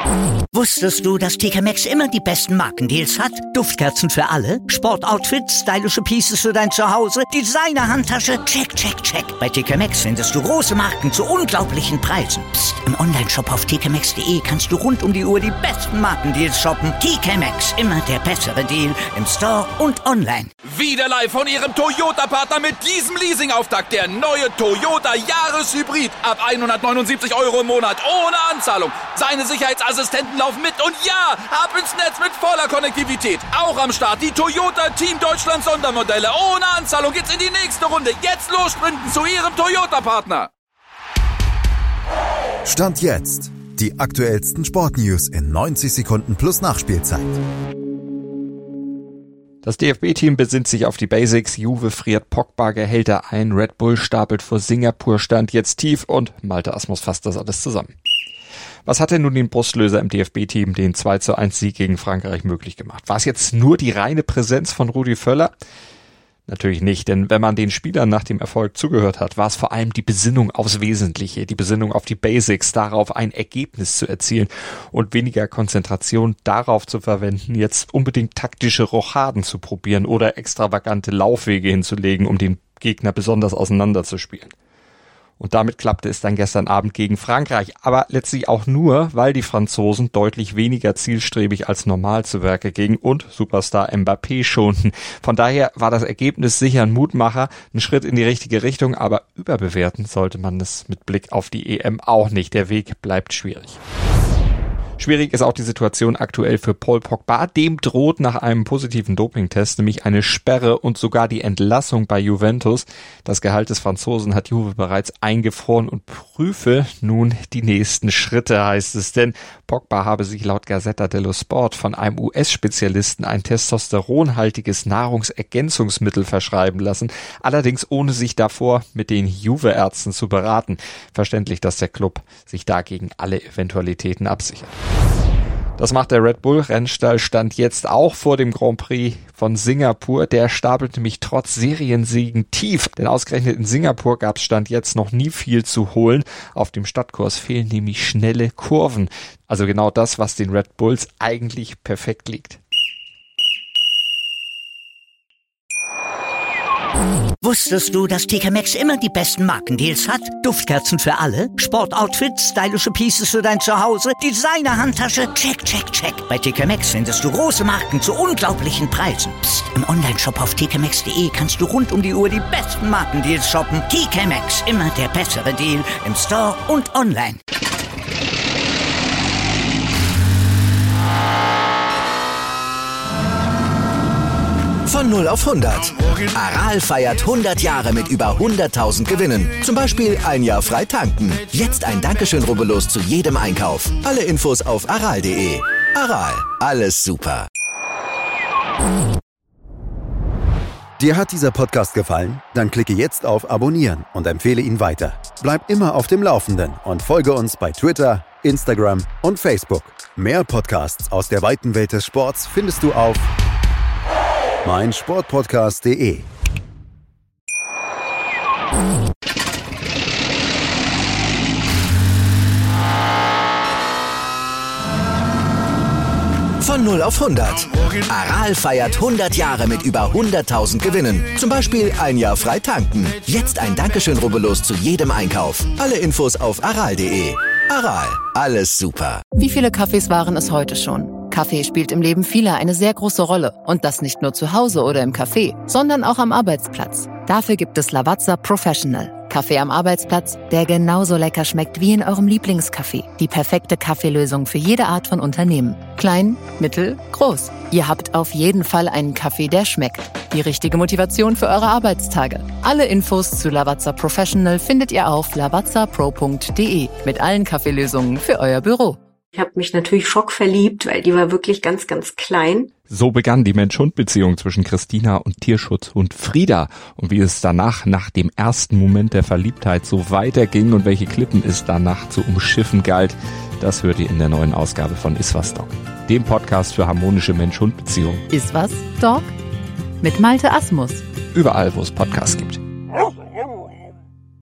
Wusstest du, dass TK Maxx immer die besten Markendeals hat? Duftkerzen für alle, Sportoutfits, stylische Pieces für dein Zuhause, Designer-Handtasche, check, check, check. Bei TK Maxx findest du große Marken zu unglaublichen Preisen. Psst. Im Onlineshop auf tkmaxx.de kannst du rund um die Uhr die besten Markendeals shoppen. TK Maxx, immer der bessere Deal im Store und online. Wieder live von Ihrem Toyota-Partner mit diesem Leasing-Auftakt. Der neue Toyota Jahreshybrid. Ab 179 € im Monat. Ohne Anzahlung. Seine Sicherheitsassistenten laufen mit. Und ja, ab ins Netz mit voller Konnektivität. Auch am Start die Toyota Team Deutschland Sondermodelle. Ohne Anzahlung geht's in die nächste Runde. Jetzt los sprinten zu Ihrem Toyota-Partner. Stand jetzt. Die aktuellsten Sportnews in 90 Sekunden plus Nachspielzeit. Das DFB-Team besinnt sich auf die Basics. Juve friert Pogba-Gehälter ein. Red Bull stapelt vor Singapur, stand jetzt tief und Malte Asmus fasst das alles zusammen. Was hat denn nun den Brustlöser im DFB-Team den 2:1-Sieg gegen Frankreich möglich gemacht? War es jetzt nur die reine Präsenz von Rudi Völler? Natürlich nicht, denn wenn man den Spielern nach dem Erfolg zugehört hat, war es vor allem die Besinnung aufs Wesentliche, die Besinnung auf die Basics, darauf ein Ergebnis zu erzielen und weniger Konzentration darauf zu verwenden, jetzt unbedingt taktische Rochaden zu probieren oder extravagante Laufwege hinzulegen, um den Gegner besonders auseinanderzuspielen. Und damit klappte es dann gestern Abend gegen Frankreich, aber letztlich auch nur, weil die Franzosen deutlich weniger zielstrebig als normal zu Werke gingen und Superstar Mbappé schonten. Von daher war das Ergebnis sicher ein Mutmacher, ein Schritt in die richtige Richtung, aber überbewerten sollte man es mit Blick auf die EM auch nicht. Der Weg bleibt schwierig. Schwierig ist auch die Situation aktuell für Paul Pogba. Dem droht nach einem positiven Dopingtest nämlich eine Sperre und sogar die Entlassung bei Juventus. Das Gehalt des Franzosen hat Juve bereits eingefroren und prüfe nun die nächsten Schritte, heißt es. Denn Pogba habe sich laut Gazzetta dello Sport von einem US-Spezialisten ein testosteronhaltiges Nahrungsergänzungsmittel verschreiben lassen. Allerdings ohne sich davor mit den Juve-Ärzten zu beraten. Verständlich, dass der Club sich dagegen alle Eventualitäten absichert. Das macht der Red Bull Rennstall Stand jetzt auch vor dem Grand Prix von Singapur. Der stapelt nämlich trotz Seriensiegen tief. Denn ausgerechnet in Singapur gab es Stand jetzt noch nie viel zu holen. Auf dem Stadtkurs fehlen nämlich schnelle Kurven. Also genau das, was den Red Bulls eigentlich perfekt liegt. Wusstest du, dass TK Maxx immer die besten Markendeals hat? Duftkerzen für alle, Sportoutfits, stylische Pieces für dein Zuhause, Designer-Handtasche, check, check, check. Bei TK Maxx findest du große Marken zu unglaublichen Preisen. Psst. Im Onlineshop auf tkmaxx.de kannst du rund um die Uhr die besten Markendeals shoppen. TK Maxx, immer der bessere Deal im Store und online. Von 0 auf 100. Aral feiert 100 Jahre mit über 100.000 Gewinnen. Zum Beispiel ein Jahr frei tanken. Jetzt ein Dankeschön, rubbellos zu jedem Einkauf. Alle Infos auf aral.de. Aral, alles super. Dir hat dieser Podcast gefallen? Dann klicke jetzt auf Abonnieren und empfehle ihn weiter. Bleib immer auf dem Laufenden und folge uns bei Twitter, Instagram und Facebook. Mehr Podcasts aus der weiten Welt des Sports findest du auf meinsportpodcast.de. Von 0 auf 100. Aral feiert 100 Jahre mit über 100.000 Gewinnen. Zum Beispiel ein Jahr frei tanken. Jetzt ein Dankeschön, rubbellos zu jedem Einkauf. Alle Infos auf aral.de. Aral, alles super. Wie viele Kaffees waren es heute schon? Kaffee spielt im Leben vieler eine sehr große Rolle. Und das nicht nur zu Hause oder im Café, sondern auch am Arbeitsplatz. Dafür gibt es Lavazza Professional. Kaffee am Arbeitsplatz, der genauso lecker schmeckt wie in eurem Lieblingscafé. Die perfekte Kaffeelösung für jede Art von Unternehmen. Klein, mittel, groß. Ihr habt auf jeden Fall einen Kaffee, der schmeckt. Die richtige Motivation für eure Arbeitstage. Alle Infos zu Lavazza Professional findet ihr auf lavazzapro.de mit allen Kaffeelösungen für euer Büro. Ich habe mich natürlich schockverliebt, weil die war wirklich ganz, ganz klein. So begann die Mensch-Hund-Beziehung zwischen Christina und Tierschutzhund Frieda. Und wie es danach, nach dem ersten Moment der Verliebtheit, so weiterging und welche Klippen es danach zu umschiffen galt, das hört ihr in der neuen Ausgabe von Iswas Dog, dem Podcast für harmonische Mensch-Hund-Beziehungen. Iswas Dog? Mit Malte Asmus. Überall, wo es Podcasts gibt.